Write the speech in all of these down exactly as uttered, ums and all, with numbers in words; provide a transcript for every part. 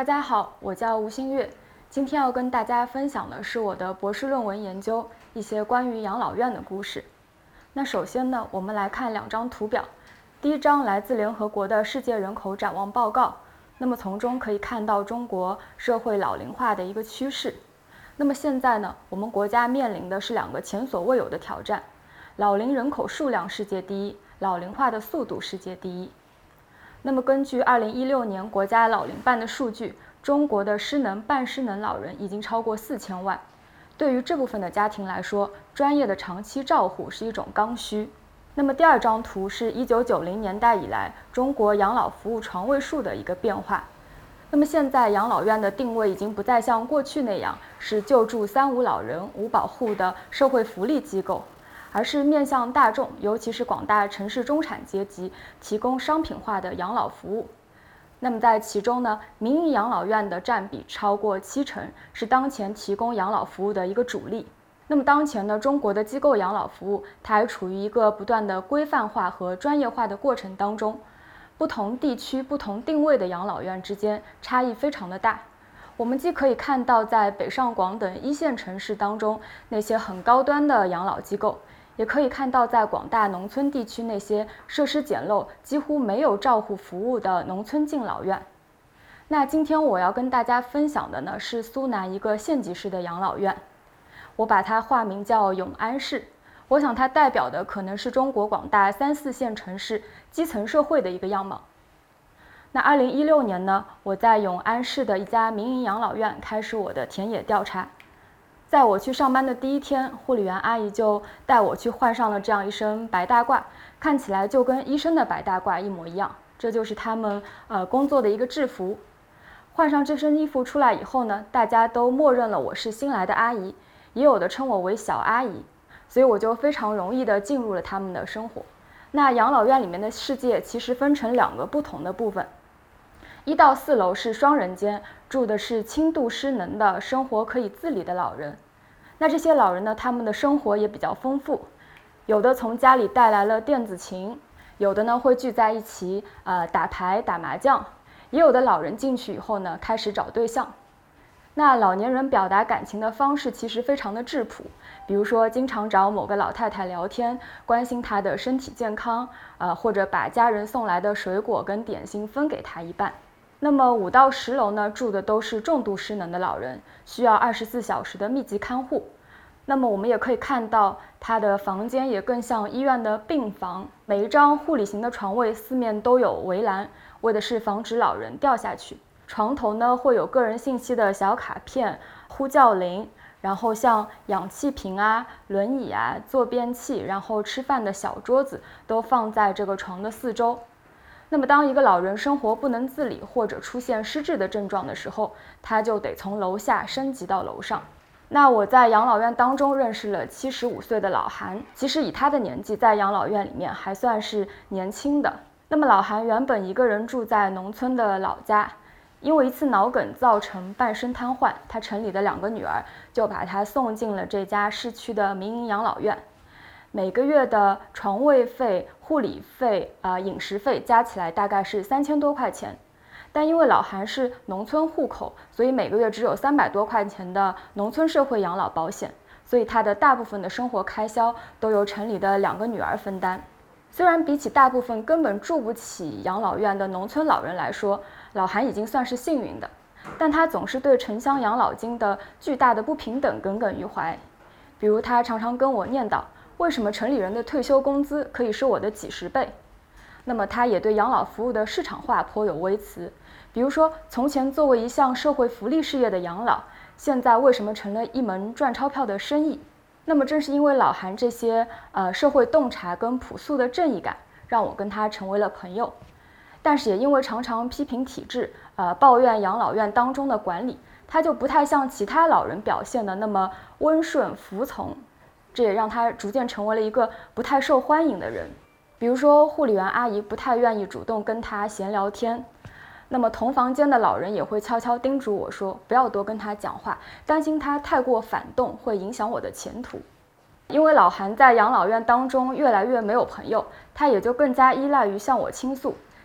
大家好，我叫吴新月，今天要跟大家分享的是我的博士论文研究一些关于养老院的故事。那首先呢，我们来看两张图表。第一张来自联合国的世界人口展望报告，那么从中可以看到中国社会老龄化的一个趋势。那么现在呢，我们国家面临的是两个前所未有的挑战：老龄人口数量世界第一，老龄化的速度世界第一。那么根据二零一六年国家老龄办的数据，中国的失能、半失能老人已经超过四千万。对于这部分的家庭来说，专业的长期照护是一种刚需。那么第二张图是一九九零年代以来中国养老服务床位数的一个变化。那么现在养老院的定位已经不再像过去那样是救助三无老人、无保护的社会福利机构，而是面向大众，尤其是广大城市中产阶级，提供商品化的养老服务。那么在其中呢，民营养老院的占比超过七成，是当前提供养老服务的一个主力。那么当前呢，中国的机构养老服务，它还处于一个不断的规范化和专业化的过程当中。不同地区、不同定位的养老院之间差异非常的大。我们既可以看到在北上广等一线城市当中那些很高端的养老机构，也可以看到在广大农村地区那些设施简陋、几乎没有照护服务的农村敬老院。那今天我要跟大家分享的呢，是苏南一个县级市的养老院，我把它化名叫永安市。我想它代表的可能是中国广大三四线城市基层社会的一个样貌。那二零一六年呢，我在永安市的一家民营养老院开始我的田野调查。在我去上班的第一天，护理员阿姨就带我去换上了这样一身白大褂，看起来就跟医生的白大褂一模一样，这就是他们呃工作的一个制服。换上这身衣服出来以后呢，大家都默认了我是新来的阿姨，也有的称我为小阿姨，所以我就非常容易地进入了他们的生活。那养老院里面的世界其实分成两个不同的部分。一到四楼是双人间，住的是轻度失能的生活可以自理的老人。那这些老人呢，他们的生活也比较丰富，有的从家里带来了电子琴，有的呢会聚在一起呃打牌打麻将，也有的老人进去以后呢开始找对象。那老年人表达感情的方式其实非常的质朴，比如说经常找某个老太太聊天，关心她的身体健康，呃或者把家人送来的水果跟点心分给她一半。那么五到十楼呢，住的都是重度失能的老人，需要二十四小时的密集看护。那么我们也可以看到，他的房间也更像医院的病房，每一张护理型的床位四面都有围栏，为的是防止老人掉下去。床头呢会有个人信息的小卡片、呼叫铃，然后像氧气瓶啊、轮椅啊、坐便器，然后吃饭的小桌子都放在这个床的四周。那么当一个老人生活不能自理或者出现失智的症状的时候，他就得从楼下升级到楼上。那我在养老院当中认识了七十五岁的老韩，其实以他的年纪在养老院里面还算是年轻的。那么老韩原本一个人住在农村的老家，因为一次脑梗造成半身瘫痪，他城里的两个女儿就把他送进了这家市区的民营养老院。每个月的床位费、护理费、呃饮食费加起来大概是三千多块钱，但因为老韩是农村户口，所以每个月只有三百多块钱的农村社会养老保险，所以他的大部分的生活开销都由城里的两个女儿分担。虽然比起大部分根本住不起养老院的农村老人来说，老韩已经算是幸运的，但他总是对城乡养老金的巨大的不平等耿耿于怀。比如他常常跟我念叨，为什么城里人的退休工资可以是我的几十倍？那么他也对养老服务的市场化颇有微词，比如说从前作为一项社会福利事业的养老，现在为什么成了一门赚钞票的生意？那么正是因为老韩这些呃社会洞察跟朴素的正义感，让我跟他成为了朋友。但是也因为常常批评体制，呃抱怨养老院当中的管理，他就不太像其他老人表现的那么温顺服从，这也让他逐渐成为了一个不太受欢迎的人。比如说护理员阿姨不太愿意主动跟他闲聊天，那么同房间的老人也会悄悄叮嘱我说不要多跟他讲话，担心他太过反动会影响我的前途。因为老韩在养老院当中越来越没有朋友，他也就更加依赖于向我倾诉，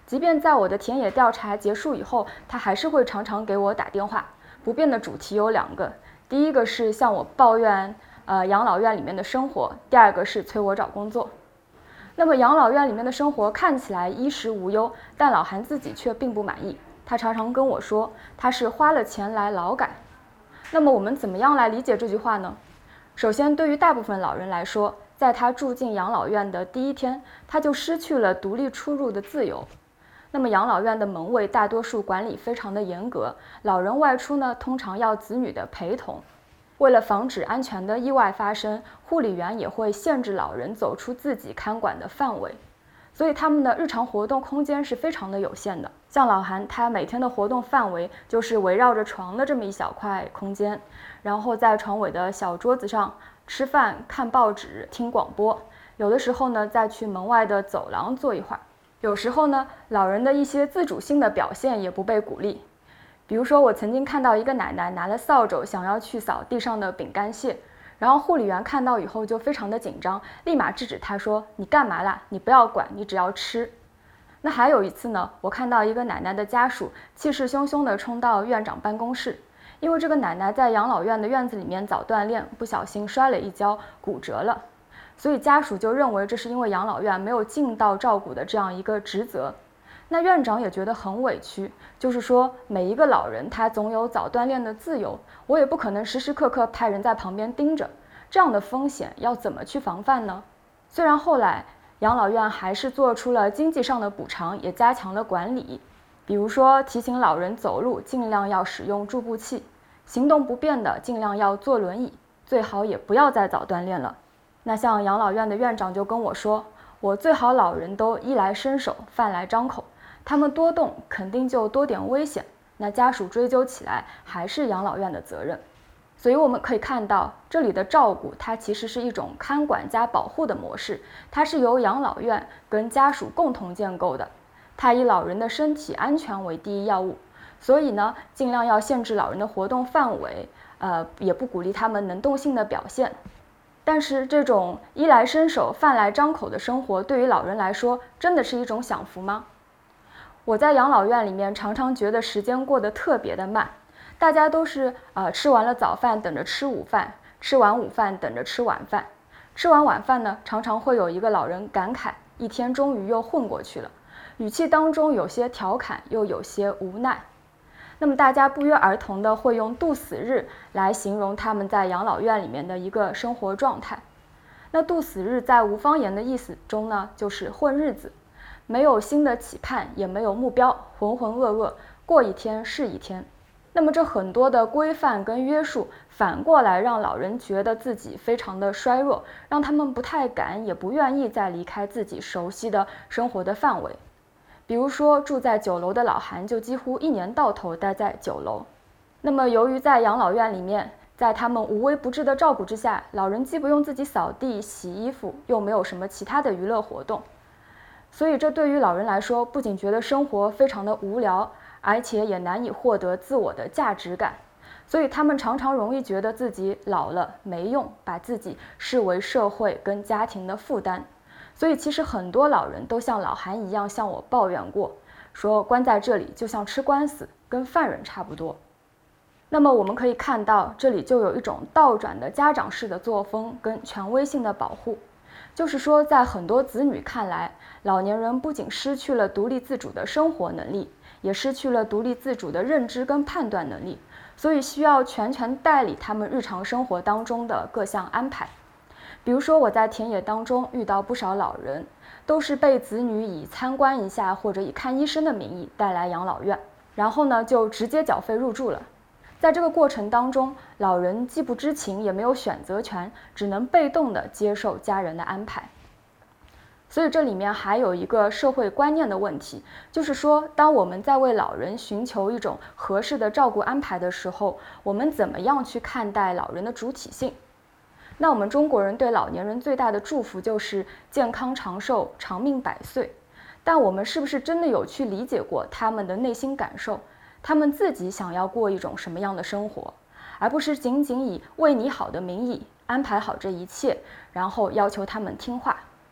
即便在我的田野调查结束以后，他还是会常常给我打电话。不变的主题有两个，第一个是向我抱怨呃养老院里面的生活，第二个是催我找工作。那么养老院里面的生活看起来衣食无忧，但老韩自己却并不满意。他常常跟我说，他是花了钱来劳改。那么我们怎么样来理解这句话呢？首先，对于大部分老人来说，在他住进养老院的第一天，他就失去了独立出入的自由。那么养老院的门卫大多数管理非常的严格，老人外出呢，通常要子女的陪同。为了防止安全的意外发生，护理员也会限制老人走出自己看管的范围，所以他们的日常活动空间是非常的有限的。像老韩，他每天的活动范围就是围绕着床的这么一小块空间，然后在床尾的小桌子上吃饭、看报纸、听广播，有的时候呢，再去门外的走廊坐一会儿。有时候呢，老人的一些自主性的表现也不被鼓励。比如说，我曾经看到一个奶奶拿了扫帚想要去扫地上的饼干屑，然后护理员看到以后就非常的紧张，立马制止她说：“你干嘛啦？你不要管，你只要吃。”那还有一次呢，我看到一个奶奶的家属气势汹汹地冲到院长办公室，因为这个奶奶在养老院的院子里面早锻炼，不小心摔了一跤，骨折了。所以家属就认为这是因为养老院没有尽到照顾的这样一个职责。那院长也觉得很委屈，就是说每一个老人他总有早锻炼的自由，我也不可能时时刻刻派人在旁边盯着，这样的风险要怎么去防范呢？虽然后来养老院还是做出了经济上的补偿，也加强了管理，比如说提醒老人走路尽量要使用助步器，行动不便的尽量要坐轮椅，最好也不要再早锻炼了。那像养老院的院长就跟我说，我最好老人都衣来伸手，饭来张口，他们多动肯定就多点危险，那家属追究起来还是养老院的责任。所以我们可以看到，这里的照顾它其实是一种看管加保护的模式，它是由养老院跟家属共同建构的，它以老人的身体安全为第一要务，所以呢，尽量要限制老人的活动范围，呃，也不鼓励他们能动性的表现。但是这种衣来伸手、饭来张口的生活，对于老人来说，真的是一种享福吗？我在养老院里面常常觉得时间过得特别的慢，大家都是呃吃完了早饭等着吃午饭，吃完午饭等着吃晚饭，吃完晚饭呢，常常会有一个老人感慨，一天终于又混过去了，语气当中有些调侃，又有些无奈。那么大家不约而同的会用度死日来形容他们在养老院里面的一个生活状态。那度死日在吴方言的意思中呢，就是混日子，没有新的期盼，也没有目标，浑浑噩噩，过一天是一天。那么这很多的规范跟约束，反过来让老人觉得自己非常的衰弱，让他们不太敢，也不愿意再离开自己熟悉的生活的范围。比如说住在九楼的老韩就几乎一年到头待在九楼。那么由于在养老院里面，在他们无微不至的照顾之下，老人既不用自己扫地洗衣服，又没有什么其他的娱乐活动，所以这对于老人来说，不仅觉得生活非常的无聊，而且也难以获得自我的价值感，所以他们常常容易觉得自己老了没用，把自己视为社会跟家庭的负担。所以其实很多老人都像老韩一样向我抱怨过，说关在这里就像吃官司，跟犯人差不多。那么我们可以看到，这里就有一种倒转的家长式的作风跟权威性的保护，就是说在很多子女看来，老年人不仅失去了独立自主的生活能力，也失去了独立自主的认知跟判断能力，所以需要全权代理他们日常生活当中的各项安排。比如说我在田野当中遇到不少老人，都是被子女以参观一下或者以看医生的名义带来养老院，然后呢就直接缴费入住了。在这个过程当中，老人既不知情也没有选择权，只能被动地接受家人的安排。所以这里面还有一个社会观念的问题，就是说当我们在为老人寻求一种合适的照顾安排的时候，我们怎么样去看待老人的主体性？那我们中国人对老年人最大的祝福就是健康长寿、长命百岁，但我们是不是真的有去理解过他们的内心感受？他们自己想要过一种什么样的生活，而不是仅仅以为你好的名义安排好这一切，然后要求他们听话。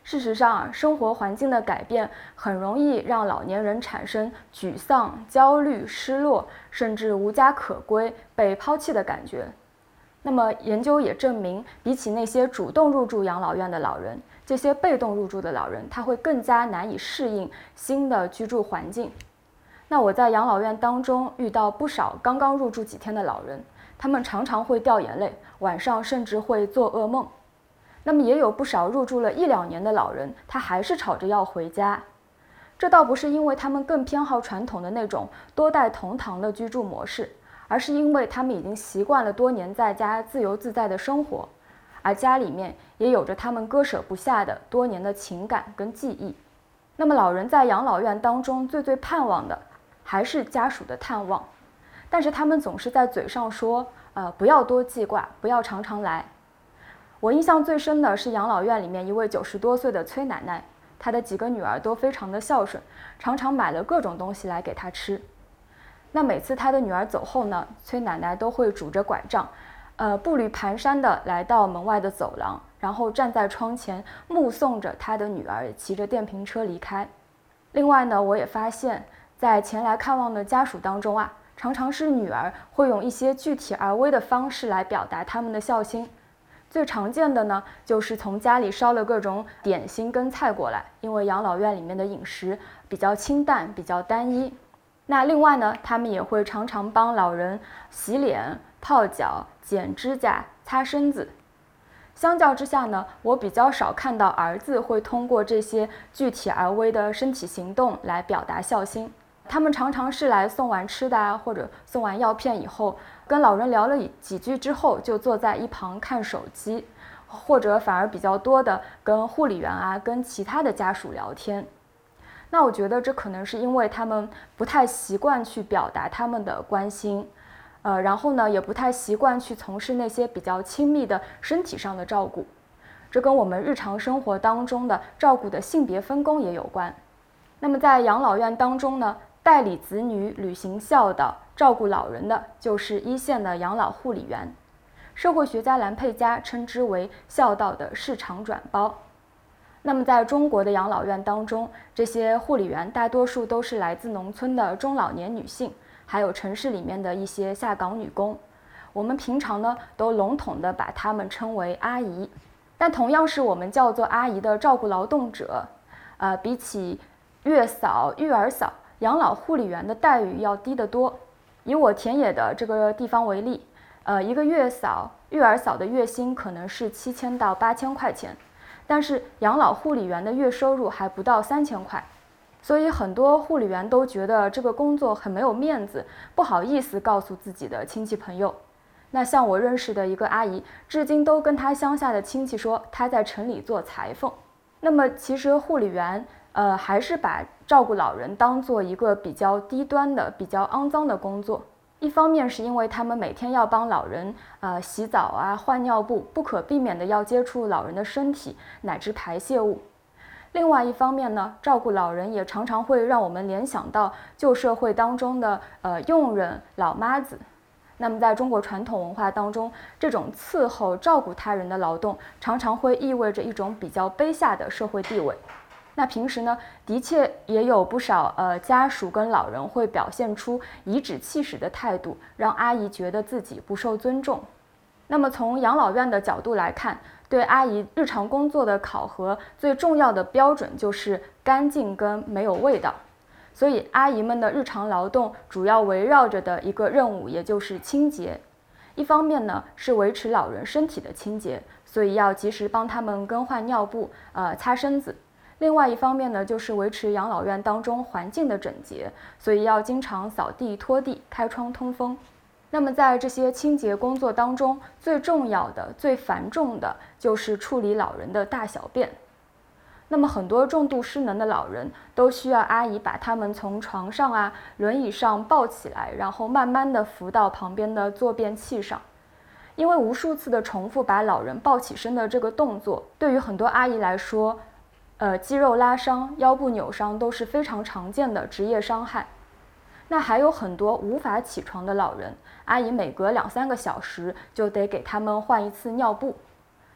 事实上啊，生活环境的改变很容易让老年人产生沮丧、焦虑、失落，甚至无家可归、被抛弃的感觉。那么研究也证明，比起那些主动入住养老院的老人，这些被动入住的老人，他会更加难以适应新的居住环境。那我在养老院当中遇到不少刚刚入住几天的老人，他们常常会掉眼泪，晚上甚至会做噩梦。那么也有不少入住了一两年的老人，他还是吵着要回家。这倒不是因为他们更偏好传统的那种多代同堂的居住模式，而是因为他们已经习惯了多年在家自由自在的生活，而家里面也有着他们割舍不下的多年的情感跟记忆。那么老人在养老院当中最最盼望的还是家属的探望，但是他们总是在嘴上说，呃，不要多记挂，不要常常来。我印象最深的是养老院里面一位九十多岁的崔奶奶，她的几个女儿都非常的孝顺，常常买了各种东西来给她吃。那每次她的女儿走后呢，崔奶奶都会拄着拐杖，呃，步履蹒跚地来到门外的走廊，然后站在窗前目送着她的女儿骑着电瓶车离开。另外呢，我也发现在前来看望的家属当中啊，常常是女儿会用一些具体而微的方式来表达他们的孝心。最常见的呢，就是从家里烧了各种点心跟菜过来，因为养老院里面的饮食比较清淡，比较单一。那另外呢，他们也会常常帮老人洗脸、泡脚、剪指甲、擦身子。相较之下呢，我比较少看到儿子会通过这些具体而微的身体行动来表达孝心。他们常常是来送完吃的啊，或者送完药片以后，跟老人聊了几句之后，就坐在一旁看手机，或者反而比较多的跟护理员啊、跟其他的家属聊天。那我觉得这可能是因为他们不太习惯去表达他们的关心。呃，然后呢，也不太习惯去从事那些比较亲密的身体上的照顾，这跟我们日常生活当中的照顾的性别分工也有关。那么在养老院当中呢，代理子女履行孝道、照顾老人的就是一线的养老护理员，社会学家兰佩嘉称之为孝道的市场转包。那么在中国的养老院当中，这些护理员大多数都是来自农村的中老年女性，还有城市里面的一些下岗女工，我们平常呢都笼统地把她们称为阿姨。但同样是我们叫做阿姨的照顾劳动者，呃，比起月嫂、育儿嫂，养老护理员的待遇要低得多。以我田野的这个地方为例，呃，一个月嫂、育儿嫂的月薪可能是七千到八千块钱，但是养老护理员的月收入还不到三千块。所以很多护理员都觉得这个工作很没有面子，不好意思告诉自己的亲戚朋友。那像我认识的一个阿姨，至今都跟她乡下的亲戚说她在城里做裁缝。那么其实护理员呃还是把照顾老人当做一个比较低端的、比较肮脏的工作。一方面是因为他们每天要帮老人呃洗澡啊、换尿布，不可避免的要接触老人的身体乃至排泄物。另外一方面呢，照顾老人也常常会让我们联想到旧社会当中的呃佣人、老妈子。那么在中国传统文化当中，这种伺候、照顾他人的劳动，常常会意味着一种比较卑下的社会地位。那平时呢，的确也有不少呃家属跟老人会表现出颐指气使的态度，让阿姨觉得自己不受尊重。那么从养老院的角度来看，对阿姨日常工作的考核最重要的标准就是干净跟没有味道。所以阿姨们的日常劳动主要围绕着的一个任务，也就是清洁。一方面呢是维持老人身体的清洁，所以要及时帮他们更换尿布、呃擦身子。另外一方面呢，就是维持养老院当中环境的整洁，所以要经常扫地、拖地、开窗通风。那么在这些清洁工作当中，最重要的、最繁重的就是处理老人的大小便。那么很多重度失能的老人都需要阿姨把他们从床上啊、轮椅上抱起来，然后慢慢地扶到旁边的坐便器上。因为无数次的重复把老人抱起身的这个动作，对于很多阿姨来说，呃，肌肉拉伤、腰部扭伤都是非常常见的职业伤害。那还有很多无法起床的老人，阿姨每隔两三个小时就得给他们换一次尿布。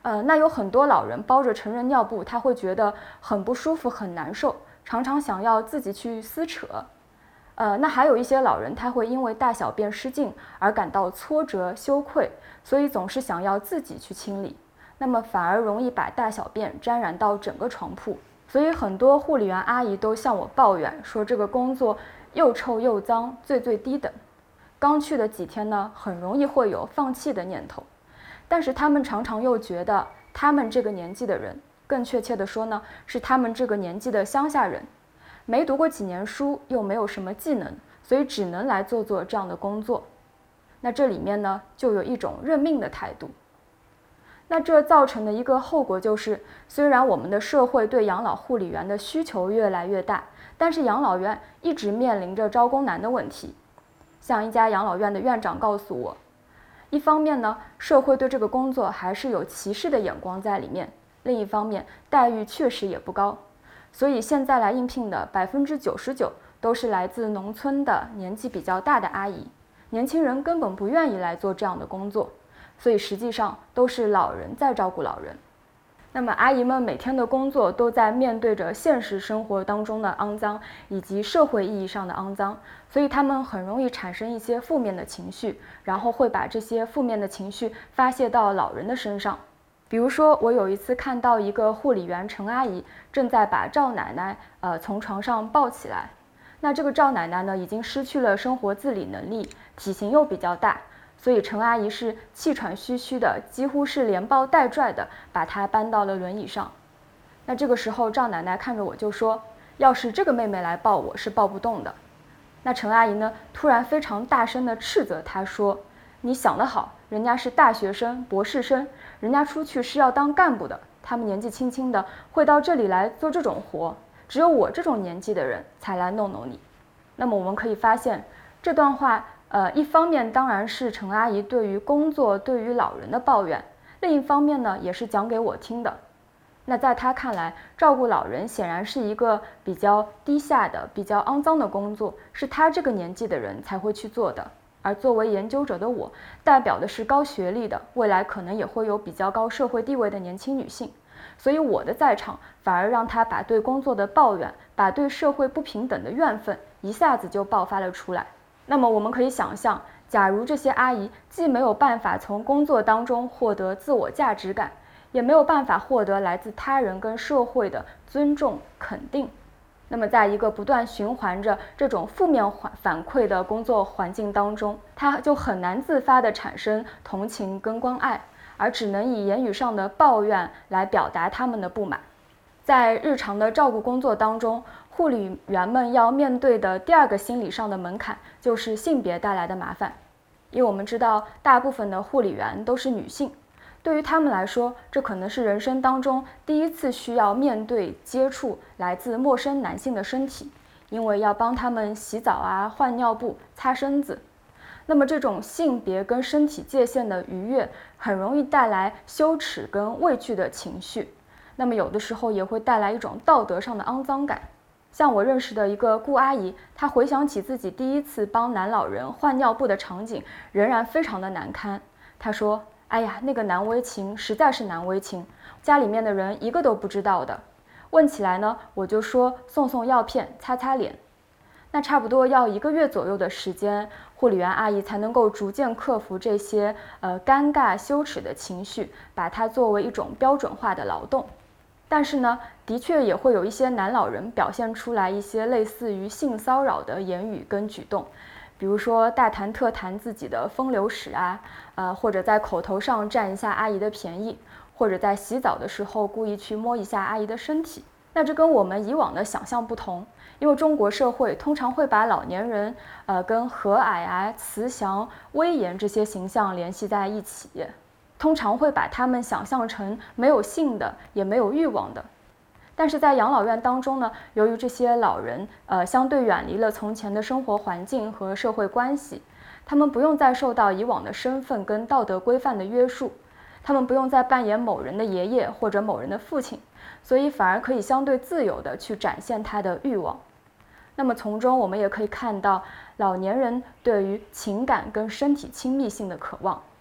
呃，那有很多老人包着成人尿布，他会觉得很不舒服、很难受，常常想要自己去撕扯。呃，那还有一些老人，他会因为大小便失禁而感到挫折、羞愧，所以总是想要自己去清理，那么反而容易把大小便沾染到整个床铺。所以很多护理员阿姨都向我抱怨说，这个工作又臭又脏，最最低等。刚去的几天呢，很容易会有放弃的念头。但是他们常常又觉得，他们这个年纪的人，更确切的说呢，是他们这个年纪的乡下人，没读过几年书，又没有什么技能，所以只能来做做这样的工作。那这里面呢，就有一种认命的态度。那这造成的一个后果就是，虽然我们的社会对养老护理员的需求越来越大，但是养老院一直面临着招工难的问题。像一家养老院的院长告诉我，一方面呢，社会对这个工作还是有歧视的眼光在里面；另一方面，待遇确实也不高。所以现在来应聘的百分之九十九都是来自农村的年纪比较大的阿姨，年轻人根本不愿意来做这样的工作，所以实际上都是老人在照顾老人。那么阿姨们每天的工作都在面对着现实生活当中的肮脏以及社会意义上的肮脏，所以他们很容易产生一些负面的情绪，然后会把这些负面的情绪发泄到老人的身上。比如说，我有一次看到一个护理员陈阿姨正在把赵奶奶呃从床上抱起来，那这个赵奶奶呢已经失去了生活自理能力，体型又比较大，所以陈阿姨是气喘吁吁的，几乎是连抱带拽的把她搬到了轮椅上。那这个时候赵奶奶看着我就说，要是这个妹妹来抱我是抱不动的。那陈阿姨呢突然非常大声地斥责她说，你想得好，人家是大学生、博士生，人家出去是要当干部的，他们年纪轻轻的会到这里来做这种活，只有我这种年纪的人才来弄弄你。那么我们可以发现，这段话呃，一方面当然是陈阿姨对于工作、对于老人的抱怨，另一方面呢也是讲给我听的。那在她看来，照顾老人显然是一个比较低下的、比较肮脏的工作，是她这个年纪的人才会去做的。而作为研究者的我，代表的是高学历的，未来可能也会有比较高社会地位的年轻女性，所以我的在场反而让她把对工作的抱怨，把对社会不平等的怨愤一下子就爆发了出来。那么我们可以想象，假如这些阿姨既没有办法从工作当中获得自我价值感，也没有办法获得来自他人跟社会的尊重肯定，那么在一个不断循环着这种负面反馈的工作环境当中，她就很难自发地产生同情跟关爱，而只能以言语上的抱怨来表达他们的不满。在日常的照顾工作当中，护理员们要面对的第二个心理上的门槛就是性别带来的麻烦。因为我们知道大部分的护理员都是女性，对于他们来说，这可能是人生当中第一次需要面对接触来自陌生男性的身体，因为要帮他们洗澡啊、换尿布、擦身子。那么这种性别跟身体界限的逾越，很容易带来羞耻跟畏惧的情绪，那么有的时候也会带来一种道德上的肮脏感。像我认识的一个顾阿姨，她回想起自己第一次帮男老人换尿布的场景，仍然非常的难堪。她说，哎呀，那个难为情实在是难为情，家里面的人一个都不知道的。问起来呢，我就说送送药片，擦擦脸。那差不多要一个月左右的时间，护理员阿姨才能够逐渐克服这些呃尴尬羞耻的情绪，把它作为一种标准化的劳动。但是呢，的确也会有一些男老人表现出来一些类似于性骚扰的言语跟举动，比如说大谈特谈自己的风流史啊，呃，或者在口头上占一下阿姨的便宜，或者在洗澡的时候故意去摸一下阿姨的身体。那这跟我们以往的想象不同，因为中国社会通常会把老年人呃跟和蔼啊、慈祥、威严这些形象联系在一起。通常会把他们想象成没有性的，也没有欲望的。但是在养老院当中呢，由于这些老人呃相对远离了从前的生活环境和社会关系，他们不用再受到以往的身份跟道德规范的约束，他们不用再扮演某人的爷爷或者某人的父亲，所以反而可以相对自由地去展现他的欲望。那么从中我们也可以看到老年人对于情感跟身体亲密性的渴望。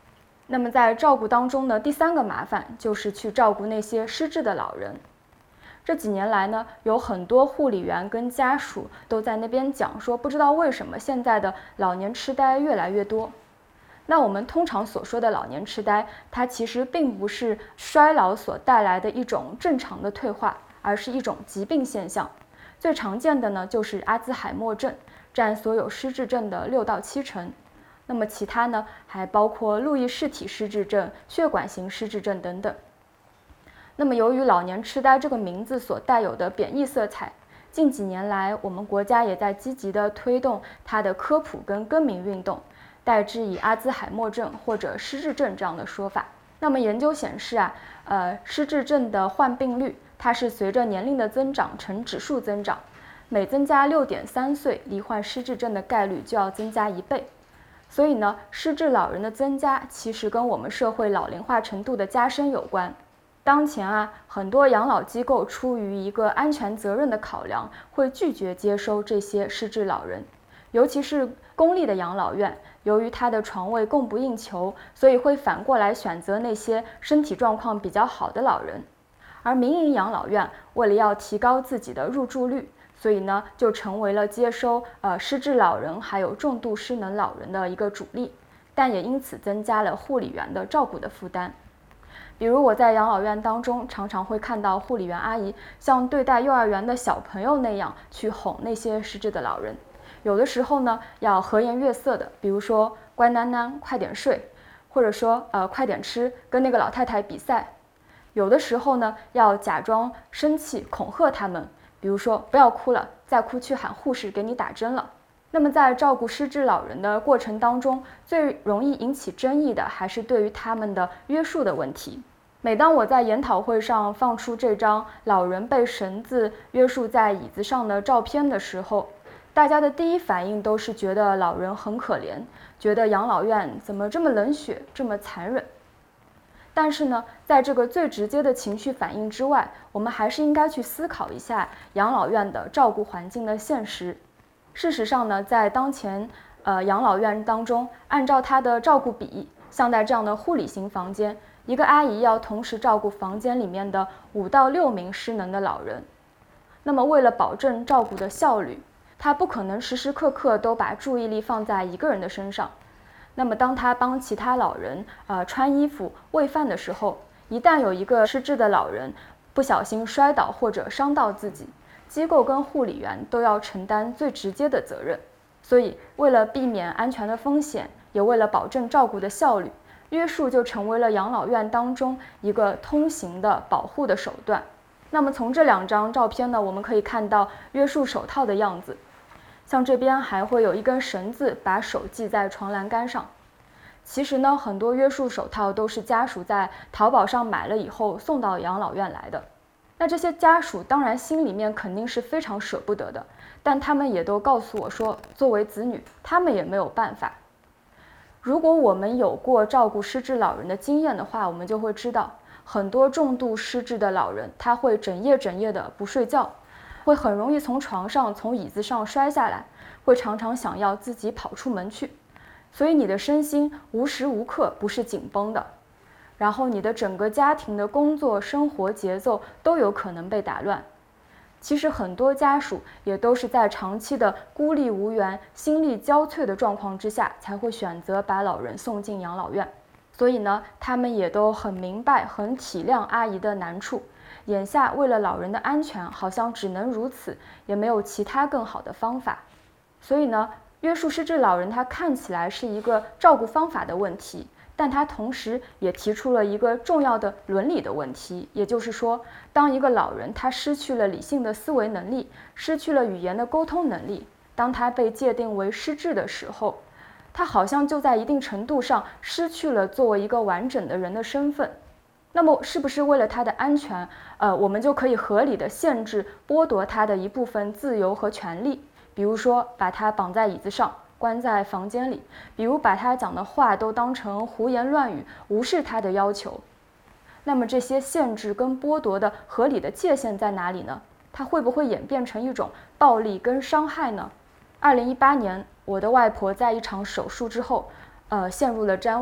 那么在照顾当中呢，第三个麻烦就是去照顾那些失智的老人。这几年来呢，有很多护理员跟家属都在那边讲说，不知道为什么现在的老年痴呆越来越多。那我们通常所说的老年痴呆，它其实并不是衰老所带来的一种正常的退化，而是一种疾病现象。最常见的呢，就是阿兹海默症，占所有失智症的六到七成。那么其他呢，还包括路易氏体失智症、血管型失智症等等。那么由于老年痴呆这个名字所带有的贬义色彩，近几年来我们国家也在积极地推动它的科普跟更名运动，代之以阿兹海默症或者失智症这样的说法。那么研究显示啊，呃，失智症的患病率它是随着年龄的增长呈指数增长，每增加六点三岁，罹患失智症的概率就要增加一倍。所以呢，失智老人的增加其实跟我们社会老龄化程度的加深有关。当前啊，很多养老机构出于一个安全责任的考量，会拒绝接收这些失智老人，尤其是公立的养老院，由于它的床位供不应求，所以会反过来选择那些身体状况比较好的老人。而民营养老院为了要提高自己的入住率，所以呢，就成为了接收呃失智老人还有重度失能老人的一个主力，但也因此增加了护理员的照顾的负担。比如我在养老院当中，常常会看到护理员阿姨像对待幼儿园的小朋友那样去哄那些失智的老人。有的时候呢，要和颜悦色的，比如说乖囡囡，快点睡，或者说呃快点吃，跟那个老太太比赛。有的时候呢，要假装生气恐吓他们，比如说不要哭了，再哭去喊护士给你打针了。那么在照顾失智老人的过程当中，最容易引起争议的还是对于他们的约束的问题。每当我在研讨会上放出这张老人被绳子约束在椅子上的照片的时候，大家的第一反应都是觉得老人很可怜，觉得养老院怎么这么冷血，这么残忍。但是呢，在这个最直接的情绪反应之外，我们还是应该去思考一下养老院的照顾环境的现实。事实上呢，在当前呃养老院当中，按照它的照顾比，像在这样的护理型房间，一个阿姨要同时照顾房间里面的五到六名失能的老人。那么为了保证照顾的效率，她不可能时时刻刻都把注意力放在一个人的身上。那么当她帮其他老人呃穿衣服、喂饭的时候，一旦有一个失智的老人不小心摔倒或者伤到自己，机构跟护理员都要承担最直接的责任。所以为了避免安全的风险，也为了保证照顾的效率，约束就成为了养老院当中一个通行的保护的手段。那么从这两张照片呢，我们可以看到约束手套的样子。像这边还会有一根绳子把手系在床栏杆上。其实呢，很多约束手套都是家属在淘宝上买了以后送到养老院来的。那这些家属当然心里面肯定是非常舍不得的，但他们也都告诉我说，作为子女，他们也没有办法。如果我们有过照顾失智老人的经验的话，我们就会知道，很多重度失智的老人，他会整夜整夜的不睡觉，会很容易从床上、从椅子上摔下来，会常常想要自己跑出门去。所以你的身心无时无刻不是紧绷的，然后你的整个家庭的工作生活节奏都有可能被打乱。其实很多家属也都是在长期的孤立无援、心力交瘁的状况之下，才会选择把老人送进养老院。所以呢，他们也都很明白、很体谅阿姨的难处。眼下为了老人的安全，好像只能如此，也没有其他更好的方法。所以呢，约束失智老人他看起来是一个照顾方法的问题，但他同时也提出了一个重要的伦理的问题，也就是说，当一个老人他失去了理性的思维能力，失去了语言的沟通能力，当他被界定为失智的时候，他好像就在一定程度上失去了作为一个完整的人的身份。那么是不是为了他的安全，呃，我们就可以合理的限制、剥夺他的一部分自由和权利？比如说把他绑在椅子上，关在房间里，比如把他讲的话都当成胡言乱语，无视他的要求。那么这些限制跟剥夺的合理的界限在哪里呢？它会不会演变成一种暴力跟伤害呢？二零一八年，我的外婆在一场手术之后，呃，陷入了谵妄，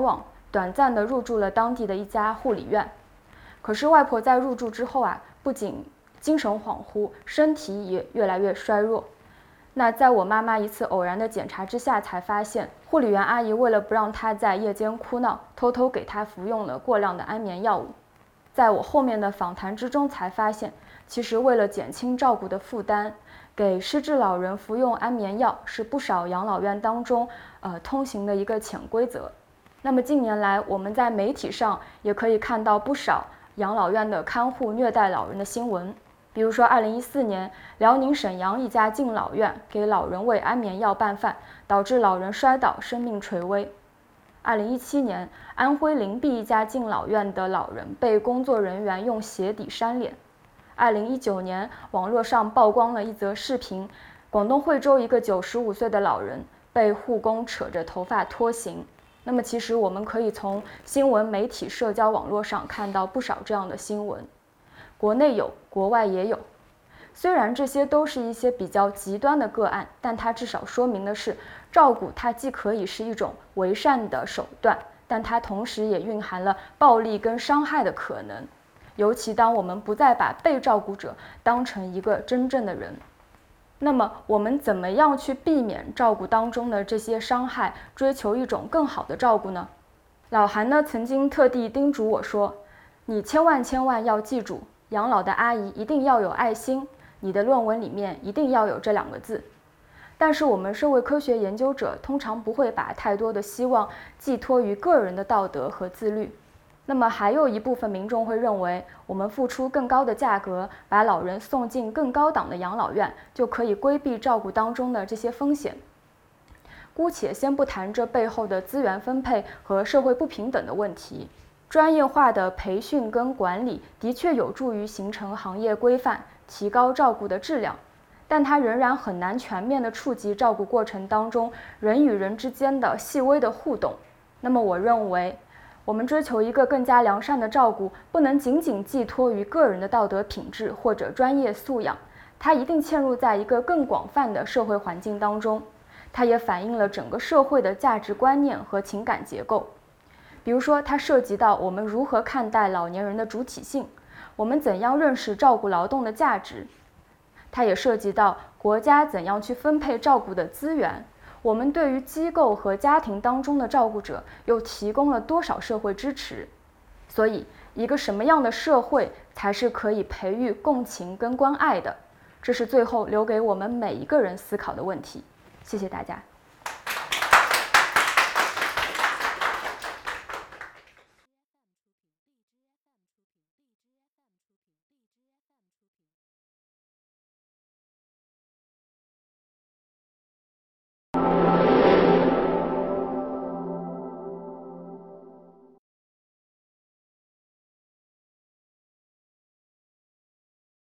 短暂地入住了当地的一家护理院。可是外婆在入住之后啊，不仅精神恍惚，身体也越来越衰弱。那在我妈妈一次偶然的检查之下，才发现护理员阿姨为了不让她在夜间哭闹，偷偷给她服用了过量的安眠药物。在我后面的访谈之中才发现，其实为了减轻照顾的负担，给失智老人服用安眠药是不少养老院当中呃通行的一个潜规则。那么近年来，我们在媒体上也可以看到不少养老院的看护虐待老人的新闻。比如说二零一四年，辽宁沈阳一家敬老院给老人喂安眠药拌饭，导致老人摔倒，生命垂危。二零一七年，安徽灵璧一家敬老院的老人被工作人员用鞋底扇脸。二零一九年，网络上曝光了一则视频，广东惠州一个九十五岁的老人被护工扯着头发拖行。那么其实我们可以从新闻媒体、社交网络上看到不少这样的新闻，国内有，国外也有。虽然这些都是一些比较极端的个案，但它至少说明的是，照顾它既可以是一种为善的手段，但它同时也蕴含了暴力跟伤害的可能。尤其当我们不再把被照顾者当成一个真正的人，那么我们怎么样去避免照顾当中的这些伤害，追求一种更好的照顾呢？老韩呢曾经特地叮嘱我说，你千万千万要记住，养老的阿姨一定要有爱心，你的论文里面一定要有这两个字。但是我们社会科学研究者通常不会把太多的希望寄托于个人的道德和自律。那么还有一部分民众会认为，我们付出更高的价格，把老人送进更高档的养老院，就可以规避照顾当中的这些风险。姑且先不谈这背后的资源分配和社会不平等的问题，专业化的培训跟管理的确有助于形成行业规范，提高照顾的质量，但它仍然很难全面地触及照顾过程当中人与人之间的细微的互动。那么我认为，我们追求一个更加良善的照顾，不能仅仅寄托于个人的道德品质或者专业素养，它一定嵌入在一个更广泛的社会环境当中，它也反映了整个社会的价值观念和情感结构。比如说，它涉及到我们如何看待老年人的主体性，我们怎样认识照顾劳动的价值，它也涉及到国家怎样去分配照顾的资源，我们对于机构和家庭当中的照顾者又提供了多少社会支持？所以，一个什么样的社会才是可以培育共情跟关爱的？这是最后留给我们每一个人思考的问题。谢谢大家。